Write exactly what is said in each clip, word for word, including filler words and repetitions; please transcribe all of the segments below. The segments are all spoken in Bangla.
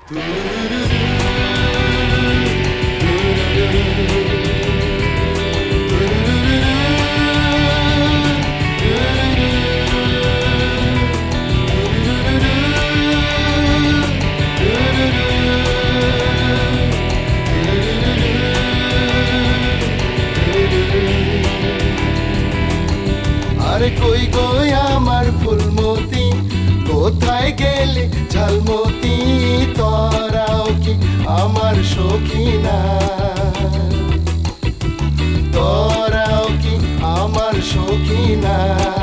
আরে কই কই আমার ফুলমতি, কোথায় গেলে ঝালমতি, তোরাও কি আমার সখী না, তোরাও কি আমার সখী না,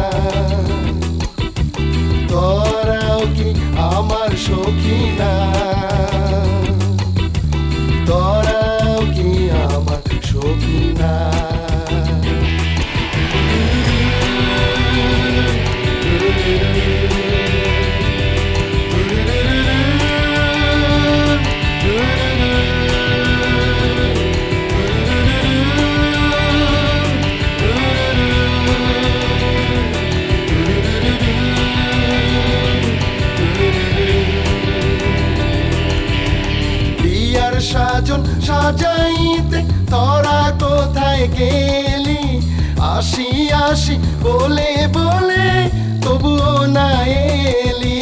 তোরাও কি আমার সখী না, তোরাও কি আমার সখী না। সাজন সাজাইতে তোরা কোথায় গেলি, আসি আসি বলে বলে তবুও না এলি।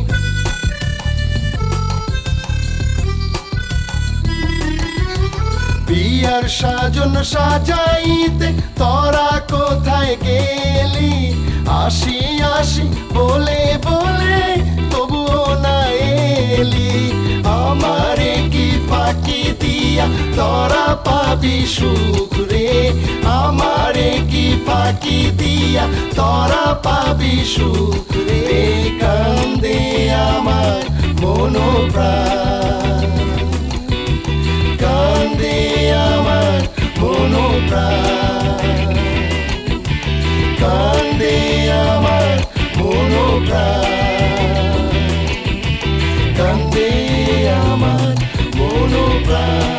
বিয়ার সাজন সাজাইতে তোরা কোথায় গেলি, আসি আসি বলে বলে তবুও না এলি। আমারে কি ফাঁকি দিয়া তোরা পাবি সুখ রে, আমারে কি ফাঁকি দিয়া তোরা পাবি সুখ রে। কান্দে আমার মনোপ্রাণ, কান্দে আমার মনোপ্রাণ, কান্দে আমার মনোপ্রাণ, কান্দে আমার মনোপ্রাণ।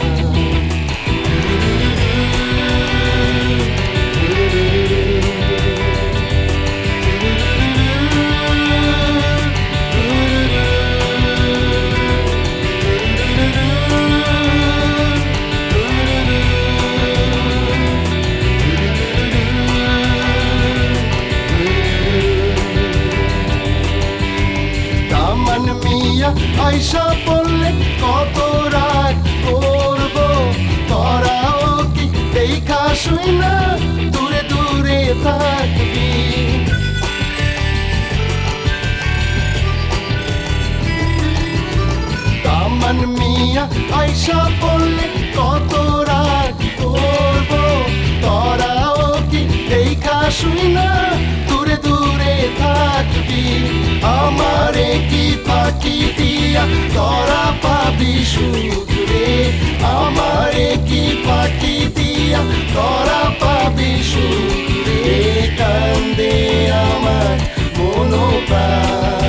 দামান মিয়া আইসা পড়লে কত রাগ করব, তোরাও কি দেখা শুই না দূরে দূরে থাকবি। দামান মিয়া আইসা পড়লে কত রাগ করব, তোরাও কি দেখা শুই না দূরে দূরে থাকবি। আমারে কি ফাঁকি দিয়া তোরা পাবি সুখ রে, আমারে কি ফাঁকি দিয়া তোরা পাবি সুখ রে। কান্দে আমার মনোপ্রাণ,